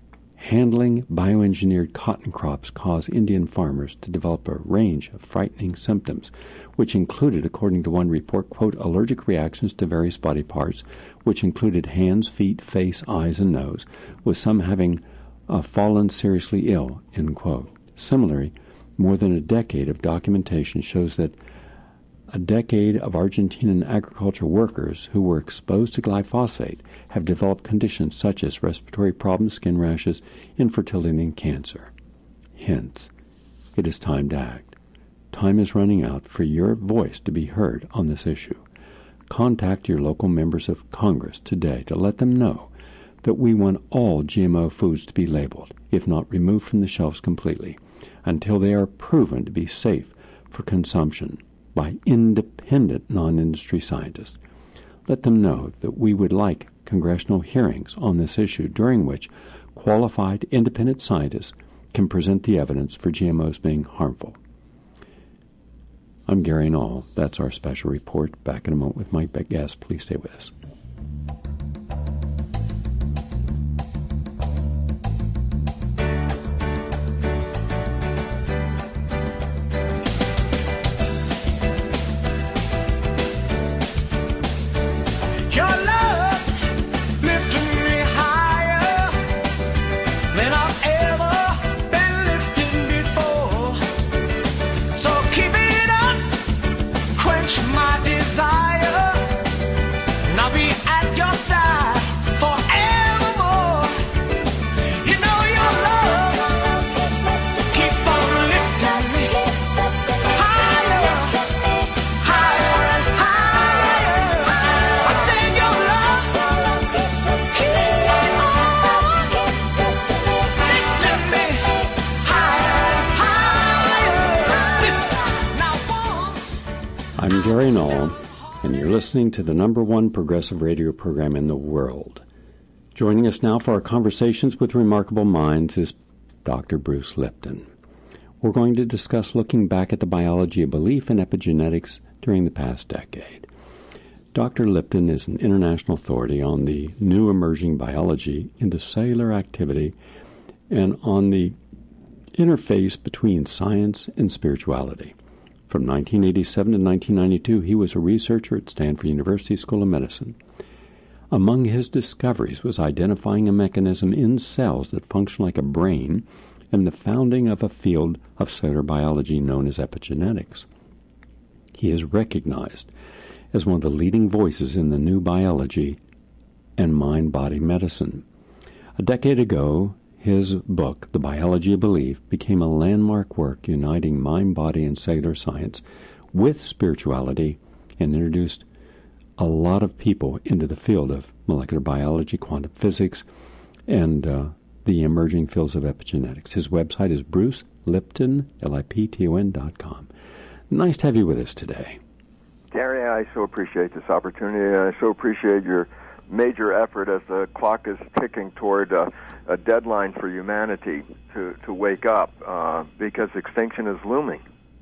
handling bioengineered cotton crops caused Indian farmers to develop a range of frightening symptoms, which included, according to one report, quote, allergic reactions to various body parts, which included hands, feet, face, eyes, and nose, with some having fallen seriously ill, end quote. Similarly, more than a decade of documentation shows that A decade of Argentinian agriculture workers who were exposed to glyphosate have developed conditions such as respiratory problems, skin rashes, infertility, and cancer. Hence, it is time to act. Time is running out for your voice to be heard on this issue. Contact your local members of Congress today to let them know that we want all GMO foods to be labeled, if not removed from the shelves completely, until they are proven to be safe for consumption by independent non-industry scientists. Let them know that we would like congressional hearings on this issue during which qualified independent scientists can present the evidence for GMOs being harmful. I'm Gary Null. That's our special report. Back in a moment with my guest. Please stay with us. I'm Gary Null, and you're listening to the #1 progressive radio program in the world. Joining us now for our conversations with remarkable minds is Dr. Bruce Lipton. We're going to discuss looking back at the biology of belief in epigenetics during the past decade. Dr. Lipton is an international authority on the new emerging biology into cellular activity and on the interface between science and spirituality. From 1987 to 1992, he was a researcher at Stanford University School of Medicine. Among his discoveries was identifying a mechanism in cells that function like a brain and the founding of a field of cellular biology known as epigenetics. He is recognized as one of the leading voices in the new biology and mind-body medicine. A decade ago, his book, The Biology of Belief, became a landmark work uniting mind, body, and cellular science with spirituality and introduced a lot of people into the field of molecular biology, quantum physics, and the emerging fields of epigenetics. His website is brucelipton, Lipton.com. Nice to have you with us today. Gary, I so appreciate this opportunity. I so appreciate your major effort as the clock is ticking toward a deadline for humanity to wake up because extinction is looming.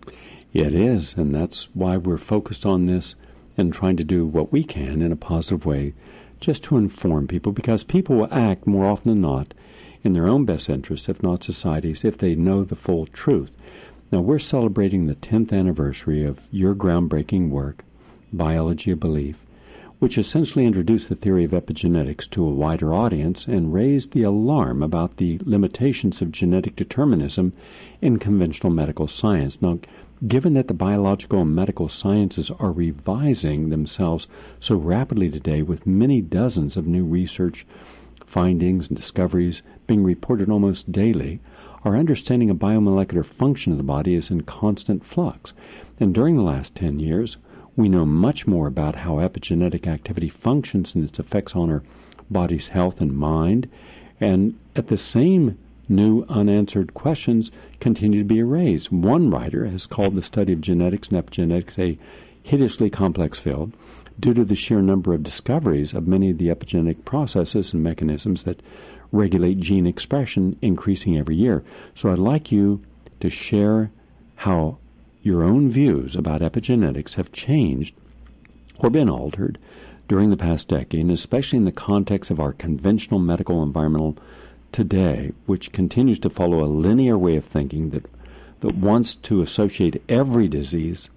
It is, and that's why we're focused on this and trying to do what we can in a positive way just to inform people, because people will act more often than not in their own best interest, if not society's, if they know the full truth. Now, we're celebrating the 10th anniversary of your groundbreaking work, Biology of Belief, which essentially introduced the theory of epigenetics to a wider audience and raised the alarm about the limitations of genetic determinism in conventional medical science. Now, given that the biological and medical sciences are revising themselves so rapidly today with many dozens of new research findings and discoveries being reported almost daily, our understanding of biomolecular function of the body is in constant flux. And during the last 10 years, we know much more about how epigenetic activity functions and its effects on our body's health and mind, and at the same new unanswered questions continue to be raised. One writer has called the study of genetics and epigenetics a hideously complex field due to the sheer number of discoveries of many of the epigenetic processes and mechanisms that regulate gene expression increasing every year. So I'd like you to share how your own views about epigenetics have changed or been altered during the past decade, and especially in the context of our conventional medical environmental today, which continues to follow a linear way of thinking that wants to associate every disease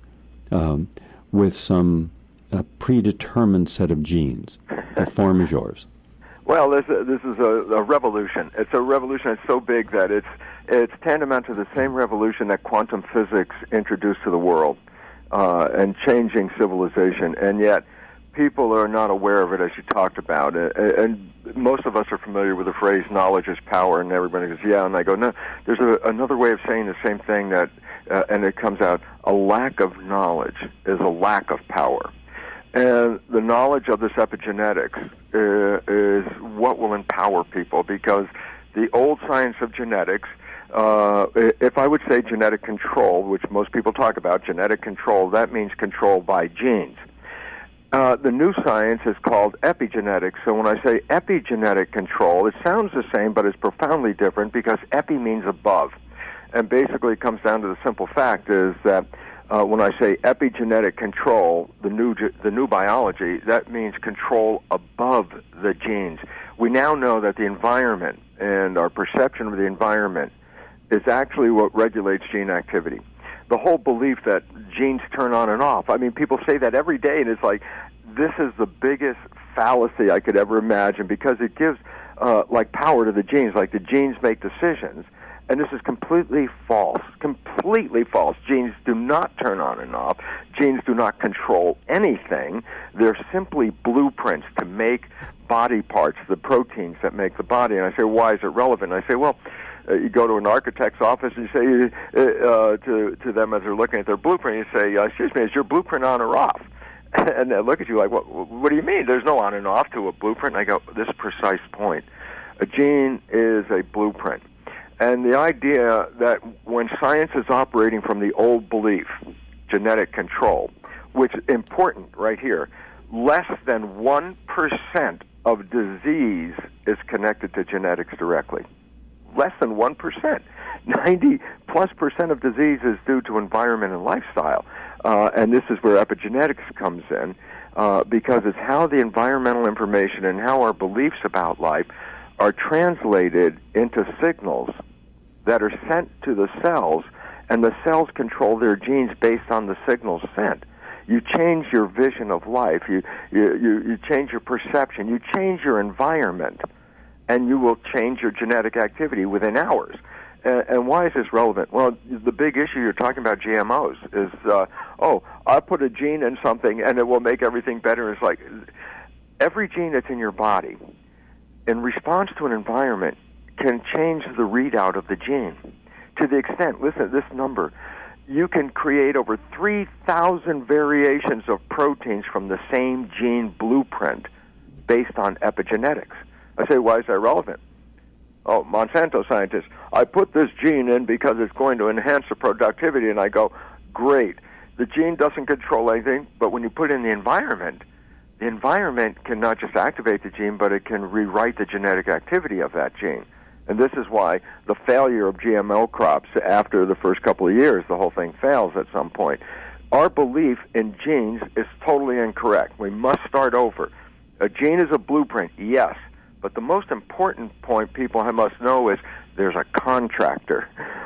with some predetermined set of genes. The form is yours. Well, this is a revolution. It's a revolution that's so big that it's tantamount to the same revolution that quantum physics introduced to the world. and changing civilization, and yet people are not aware of it, as you talked about. And most of us are familiar with the phrase "knowledge is power," and everybody goes, "Yeah," and I go, "No." There's another way of saying the same thing that, and it comes out: a lack of knowledge is a lack of power. And the knowledge of this epigenetics is what will empower people, because the old science of genetics, if I would say genetic control, which most people talk about, genetic control, that means control by genes. The new science is called epigenetics. So when I say epigenetic control, it sounds the same, but it's profoundly different, because epi means above. And basically it comes down to the simple fact is that when I say epigenetic control, the new biology, that means control above the genes. We now know that the environment and our perception of the environment is actually what regulates gene activity. The whole belief that genes turn on and off. I mean, people say that every day, and it's like, this is the biggest fallacy I could ever imagine, because it gives like power to the genes, like the genes make decisions. And this is completely false, completely false. Genes do not turn on and off. Genes do not control anything. They're simply blueprints to make body parts, the proteins that make the body. And I say, why is it relevant? And I say, well, you go to an architect's office and you say to them as they're looking at their blueprint, you say, excuse me, is your blueprint on or off? And they look at you like, what do you mean? There's no on and off to a blueprint. And I go, this precise point. A gene is a blueprint. And the idea that when science is operating from the old belief, genetic control, which is important right here, less than 1% of disease is connected to genetics directly. Less than 1%. 90+% of disease is due to environment and lifestyle. And this is where epigenetics comes in, because it's how the environmental information and how our beliefs about life are translated into signals that are sent to the cells, and the cells control their genes based on the signals sent. You change your vision of life, you change your perception, you change your environment, and you will change your genetic activity within hours. And why is this relevant? Well, the big issue you're talking about, GMOs, is, I put a gene in something and it will make everything better. It's like every gene that's in your body, in response to an environment, can change the readout of the gene to the extent, listen to this number, you can create over 3,000 variations of proteins from the same gene blueprint based on epigenetics. I say, why is that relevant? Oh, Monsanto scientists, I put this gene in because it's going to enhance the productivity, and I go, great. The gene doesn't control anything, but when you put in the environment can not just activate the gene, but it can rewrite the genetic activity of that gene. And this is why the failure of GMO crops after the first couple of years, the whole thing fails at some point. Our belief in genes is totally incorrect. We must start over. A gene is a blueprint, yes, but the most important point people must know is there's a contractor,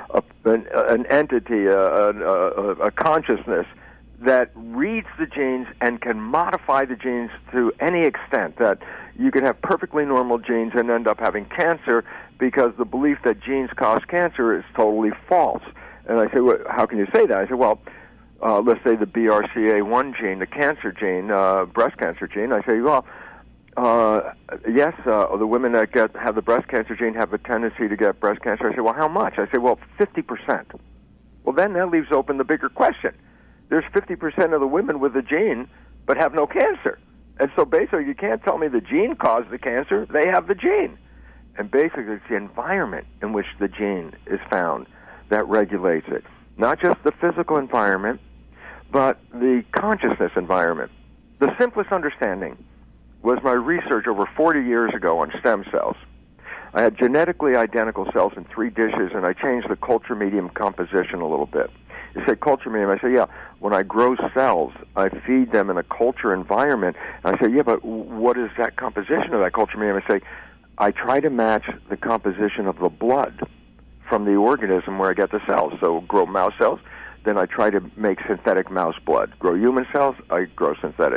an entity, a consciousness that reads the genes and can modify the genes to any extent that you can have perfectly normal genes and end up having cancer, because the belief that genes cause cancer is totally false. And I say, well, how can you say that? I say, well, let's say the BRCA1 gene, the cancer gene, breast cancer gene. I say, well, yes, the women that have the breast cancer gene have a tendency to get breast cancer. I say, well, how much? I say, well, 50%. Well, then that leaves open the bigger question. There's 50% of the women with the gene but have no cancer. And so basically you can't tell me the gene caused the cancer. They have the gene. And basically it's the environment in which the gene is found that regulates it. Not just the physical environment, but the consciousness environment. The simplest understanding was my research over 40 years ago on stem cells. I had genetically identical cells in 3 dishes, and I changed the culture medium composition a little bit. You say culture medium. I say, yeah, when I grow cells, I feed them in a culture environment. And I say, yeah, but what is that composition of that culture medium? I say, I try to match the composition of the blood from the organism where I get the cells. So grow mouse cells, then I try to make synthetic mouse blood. Grow human cells, I grow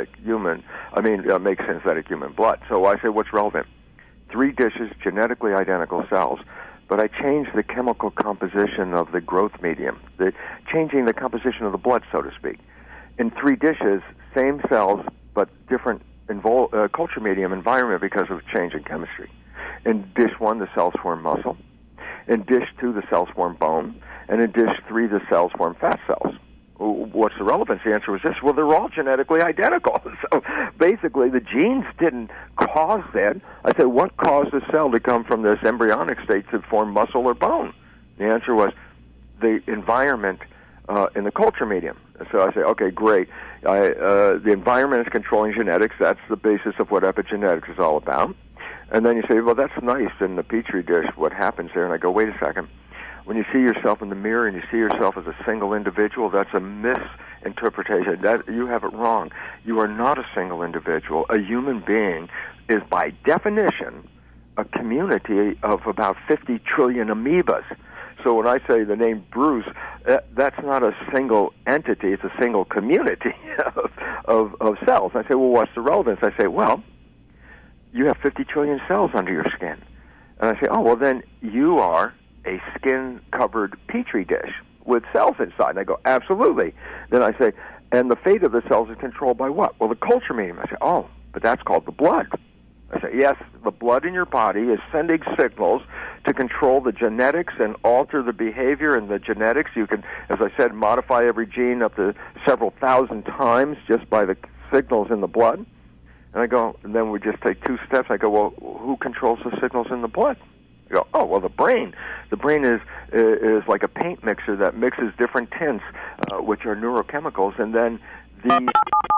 make synthetic human blood. So I say, what's relevant? 3 dishes, genetically identical cells, but I changed the chemical composition of the growth medium, changing the composition of the blood, so to speak. in 3 dishes, same cells, but different culture medium environment because of change in chemistry. In dish 1, the cells form muscle. In dish 2, the cells form bone. And in dish 3, the cells form fat cells. What's the relevance? The answer was this: well, they're all genetically identical. So basically, the genes didn't cause that. I said, what caused the cell to come from this embryonic state to form muscle or bone? The answer was the environment in the culture medium. So I say, okay, great. The environment is controlling genetics. That's the basis of what epigenetics is all about. And then you say, well, that's nice in the Petri dish. What happens there? And I go, wait a second. When you see yourself in the mirror and you see yourself as a single individual, that's a misinterpretation. That you have it wrong. You are not a single individual. A human being is, by definition, a community of about 50 trillion amoebas. So when I say the name Bruce, that's not a single entity. It's a single community of cells. I say, well, what's the relevance? I say, well, you have 50 trillion cells under your skin. And I say, oh, well, then you are a skin-covered Petri dish with cells inside. And I go, absolutely. Then I say, and the fate of the cells is controlled by what? Well, the culture medium. I say, oh, but that's called the blood. I say, yes, the blood in your body is sending signals to control the genetics and alter the behavior and the genetics. You can, as I said, modify every gene up to several thousand times just by the signals in the blood. And I go, and then we just take 2 steps. I go, well, who controls the signals in the blood? I go, oh, well, the brain. The brain is like a paint mixer that mixes different tints, which are neurochemicals, and then the...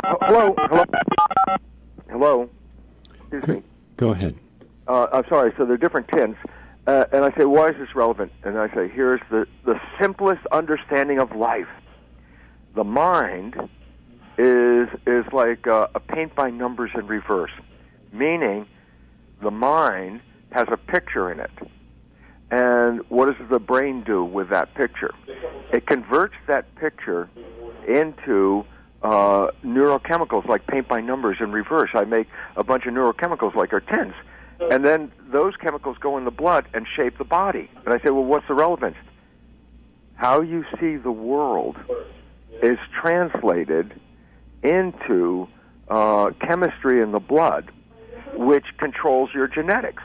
Hello? Excuse me. Go ahead. I'm sorry. So there are different tints, and I say, why is this relevant? And I say, here's the simplest understanding of life. The mind is like a paint by numbers in reverse, meaning the mind has a picture in it. And what does the brain do with that picture? It converts that picture into neurochemicals like paint by numbers in reverse. I make a bunch of neurochemicals like our tints. And then those chemicals go in the blood and shape the body. And I say, well, what's the relevance? How you see the world is translated into chemistry in the blood, which controls your genetics.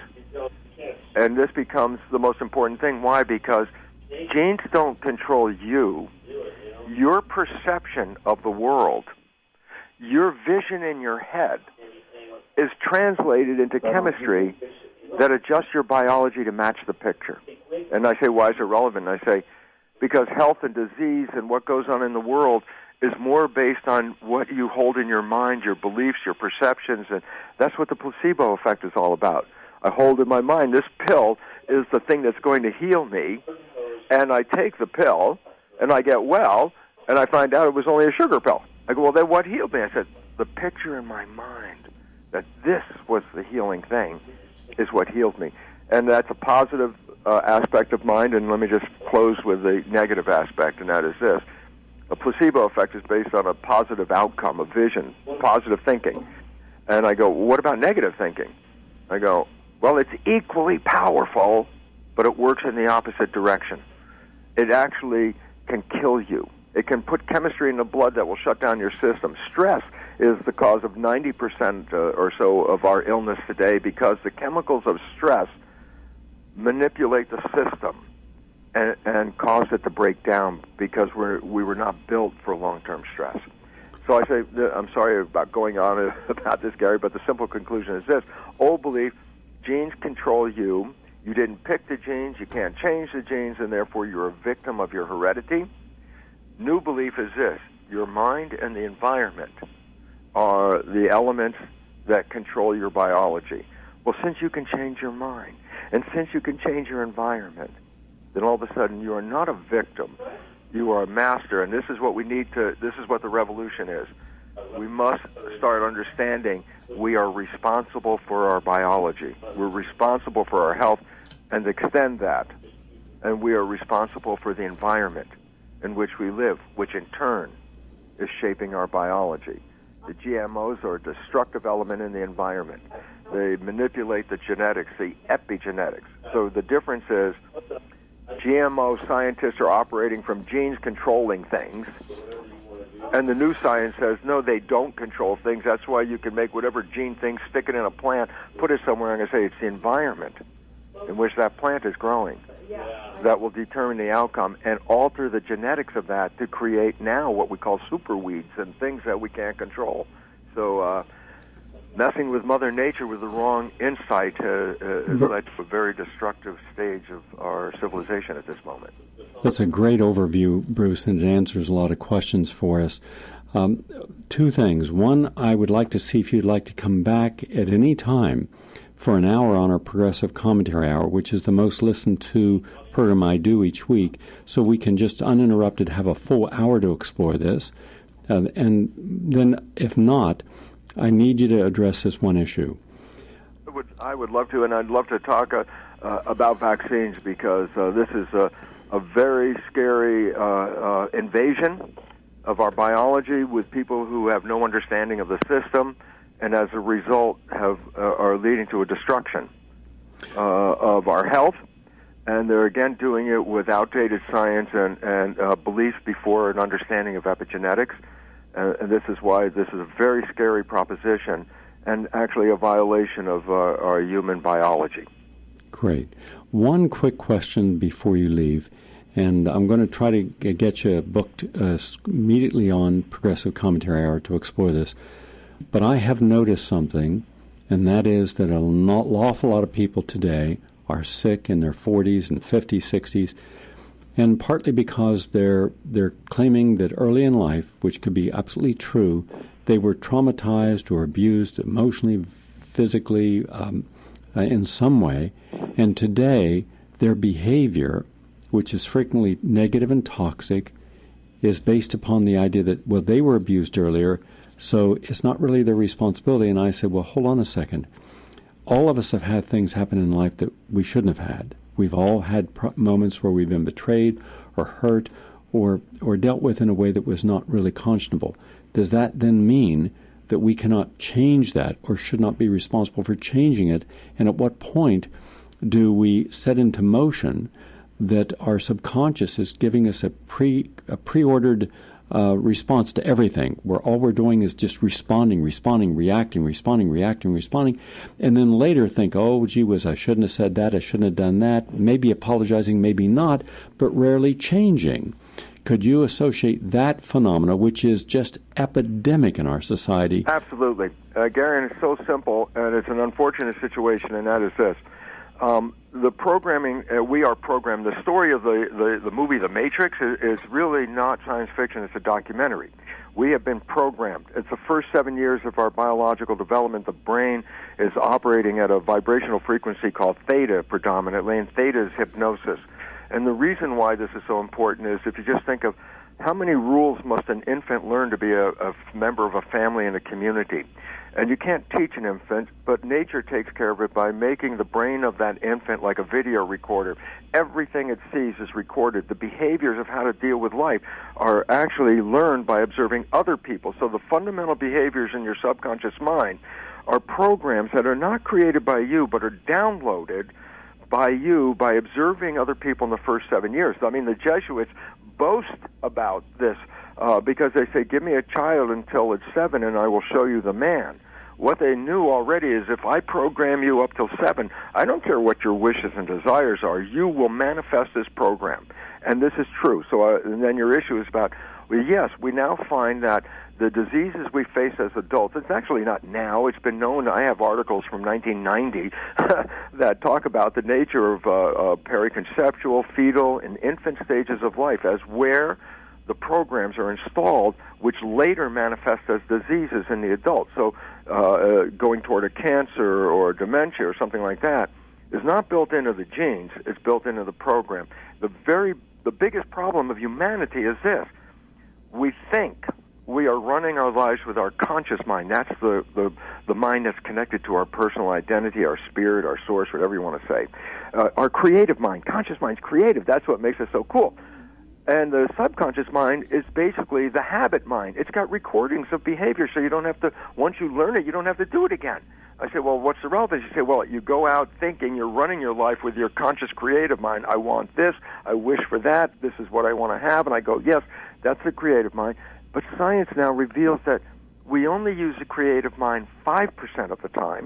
And this becomes the most important thing. Why? Because genes don't control you. Your perception of the world, your vision in your head, is translated into chemistry that adjusts your biology to match the picture. And I say, why is it relevant? And I say, because health and disease and what goes on in the world is more based on what you hold in your mind, your beliefs, your perceptions, and that's what the placebo effect is all about. I hold in my mind, this pill is the thing that's going to heal me, and I take the pill, and I get well, and I find out it was only a sugar pill. I go, well, then what healed me? I said, the picture in my mind that this was the healing thing is what healed me. And that's a positive aspect of mind, and let me just close with the negative aspect, and that is this. A placebo effect is based on a positive outcome, a vision, positive thinking. And I go, well, what about negative thinking? I go, well, it's equally powerful, but it works in the opposite direction. It actually can kill you. It can put chemistry in the blood that will shut down your system. Stress is the cause of 90% or so of our illness today because the chemicals of stress manipulate the system and cause it to break down because we were not built for long-term stress. So I say, I'm sorry about going on about this, Gary, but the simple conclusion is this. Old belief, genes control you. You didn't pick the genes. You can't change the genes, and therefore you're a victim of your heredity. New belief is this. Your mind and the environment are the elements that control your biology. Well, since you can change your mind, and since you can change your environment, then all of a sudden you are not a victim. You are a master, and this is what we need to, this is what the revolution is. We must start understanding we are responsible for our biology. We're responsible for our health, and extend that. And we are responsible for the environment in which we live, which in turn is shaping our biology. The GMOs are a destructive element in the environment. They manipulate the genetics, the epigenetics. So the difference is GMO scientists are operating from genes controlling things, And the new science says, no, they don't control things. That's why you can make whatever gene thing, stick it in a plant, put it somewhere, and say it's the environment in which that plant is growing that will determine the outcome and alter the genetics of that to create now what we call super weeds and things that we can't control. So messing with Mother Nature with the wrong insight has led to a very destructive stage of our civilization at this moment. That's a great overview, Bruce, and it answers a lot of questions for us. Two things. One, I would like to see if you'd like to come back at any time for an hour on our Progressive Commentary Hour, which is the most listened to program I do each week, so we can just uninterrupted have a full hour to explore this. And then, if not, I need you to address this one issue. I would love to, and I'd love to talk about vaccines, because this is a very scary invasion of our biology with people who have no understanding of the system, and as a result are leading to a destruction of our health. And they're again doing it with outdated science and beliefs before an understanding of epigenetics. And this is why this is a very scary proposition and actually a violation of our human biology. Great. One quick question before you leave, and I'm going to try to get you booked immediately on Progressive Commentary Hour to explore this. But I have noticed something, and that is that an awful lot of people today are sick in their 40s and 50s, 60s, and partly because they're claiming that early in life, which could be absolutely true, they were traumatized or abused emotionally, physically, in some way, and today their behavior, which is frequently negative and toxic, is based upon the idea that, well, they were abused earlier, so it's not really their responsibility. And I said, well, hold on a second. All of us have had things happen in life that we shouldn't have had. We've all had moments where we've been betrayed or hurt or dealt with in a way that was not really conscionable. Does that then mean that we cannot change that or should not be responsible for changing it? And at what point do we set into motion that our subconscious is giving us a pre-ordered response to everything, where all we're doing is just responding, reacting, and then later think, oh, gee whiz, I shouldn't have said that, I shouldn't have done that, maybe apologizing, maybe not, but rarely changing. Could you associate that phenomena, which is just epidemic in our society? Absolutely. Gary, and it's so simple, and it's an unfortunate situation, and that is this. The programming, we are programmed. The story of the movie The Matrix is really not science fiction. It's a documentary. We have been programmed. It's the first 7 years of our biological development. The brain is operating at a vibrational frequency called theta predominantly, and theta is hypnosis. And the reason why this is so important is if you just think of how many rules must an infant learn to be a member of a family and a community. And you can't teach an infant, but nature takes care of it by making the brain of that infant like a video recorder. Everything it sees is recorded. The behaviors of how to deal with life are actually learned by observing other people. So the fundamental behaviors in your subconscious mind are programs that are not created by you, but are downloaded by you by observing other people in the first 7 years. I mean, the Jesuits boast about this because they say, give me a child until it's 7 and I will show you the man. What they knew already is if I program you up till 7, I don't care what your wishes and desires are, you will manifest this program. And this is true. So and then your issue is about, well, yes, we now find that the diseases we face as adults, it's actually not now, it's been known, I have articles from 1990 that talk about the nature of periconceptual, fetal, and infant stages of life as where the programs are installed, which later manifest as diseases in the adult. So going toward a cancer or dementia or something like that is not built into the genes, it's built into the program. The biggest problem of humanity is this. We think we are running our lives with our conscious mind. That's the mind that's connected to our personal identity, our spirit, our source, whatever you want to say. Our creative mind, conscious mind's creative. That's what makes us so cool. And the subconscious mind is basically the habit mind. It's got recordings of behavior, so you don't have to, once you learn it, you don't have to do it again. I say, well, what's the relevance? You say, well, you go out thinking you're running your life with your conscious creative mind. I want this. I wish for that. This is what I want to have. And I go, yes, that's the creative mind. But science now reveals that we only use the creative mind 5% of the time.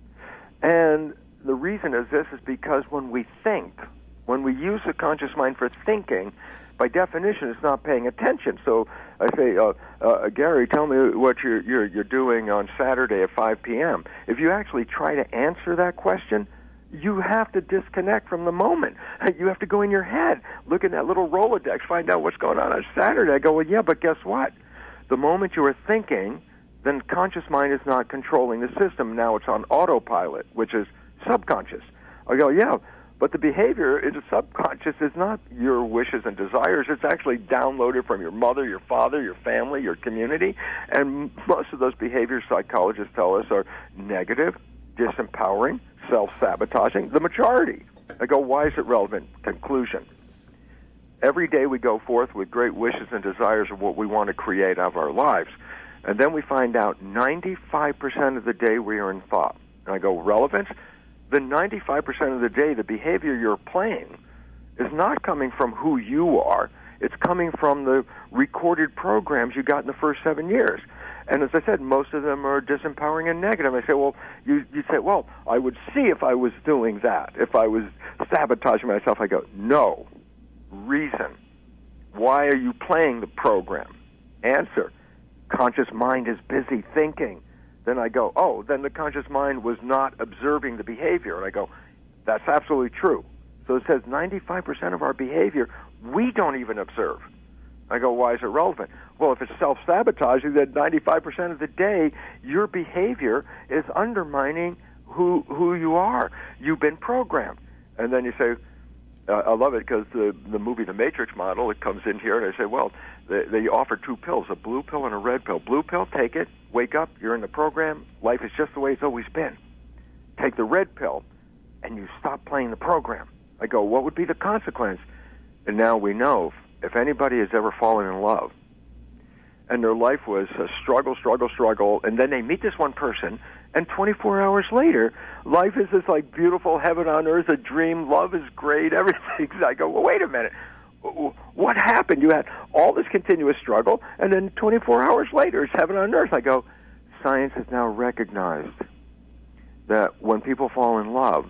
And the reason is this is because when we think, when we use the conscious mind for thinking, by definition, it's not paying attention. So I say, Gary, tell me what you're doing on Saturday at 5 p.m. If you actually try to answer that question, you have to disconnect from the moment. You have to go in your head, look at that little Rolodex, find out what's going on Saturday. I go, well, yeah, but guess what? The moment you are thinking, then conscious mind is not controlling the system. Now it's on autopilot, which is subconscious. I go, yeah, but the behavior in the subconscious is not your wishes and desires. It's actually downloaded from your mother, your father, your family, your community. And most of those behaviors, psychologists tell us, are negative, disempowering, self-sabotaging, the majority. I go, why is it relevant? Conclusion. Every day we go forth with great wishes and desires of what we want to create out of our lives. And then we find out 95% of the day we are in thought. And I go, relevance? Then 95% of the day, the behavior you're playing is not coming from who you are. It's coming from the recorded programs you got in the first 7 years. And as I said, most of them are disempowering and negative. I say, well, you'd say, well, I would see if I was doing that, if I was sabotaging myself. I go, no. Reason. Why are you playing the program? Answer. Conscious mind is busy thinking. Then I go, oh, then the conscious mind was not observing the behavior. And I go, that's absolutely true. So it says 95% of our behavior we don't even observe. I go, why is it relevant? Well, if it's self-sabotaging, then 95% of the day, your behavior is undermining who you are. You've been programmed. And then you say, I love it because the movie The Matrix model, it comes in here, and I say, well, they offer two pills, a blue pill and a red pill. Blue pill, take it, wake up, you're in the program, life is just the way it's always been. Take the red pill, and you stop playing the program. I go, what would be the consequence? And now we know, if anybody has ever fallen in love, and their life was a struggle, and then they meet this one person, and 24 hours later, life is this like beautiful heaven on earth, a dream, love is great, everything. I go, well, wait a minute. What happened? You had all this continuous struggle, and then 24 hours later, it's heaven on earth. I go, science has now recognized that when people fall in love,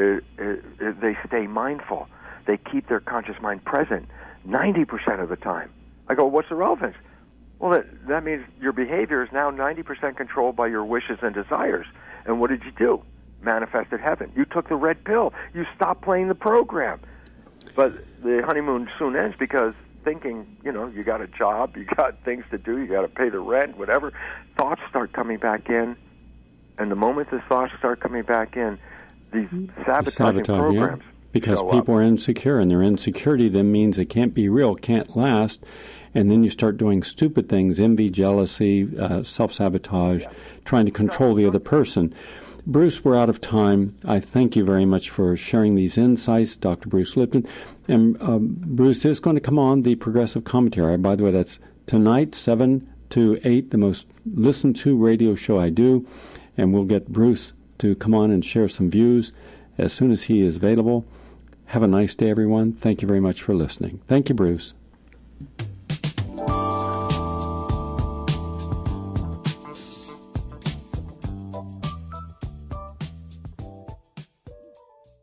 they stay mindful. They keep their conscious mind present 90% of the time. I go, what's the relevance? Well, that means your behavior is now 90% controlled by your wishes and desires. And what did you do? Manifested heaven. You took the red pill. You stopped playing the program. But the honeymoon soon ends because thinking, you got a job, you got things to do, you got to pay the rent, whatever. Thoughts start coming back in. And the moment the thoughts start coming back in, these sabotaging programs. Yeah. Because people are insecure, and their insecurity then means it can't be real, can't last, and then you start doing stupid things, envy, jealousy, self-sabotage, trying to control the other person. Bruce, we're out of time. I thank you very much for sharing these insights, Dr. Bruce Lipton. And Bruce is going to come on the Progressive Commentary. By the way, that's tonight, 7 to 8, the most listened to radio show I do, and we'll get Bruce to come on and share some views as soon as he is available. Have a nice day, everyone. Thank you very much for listening. Thank you, Bruce.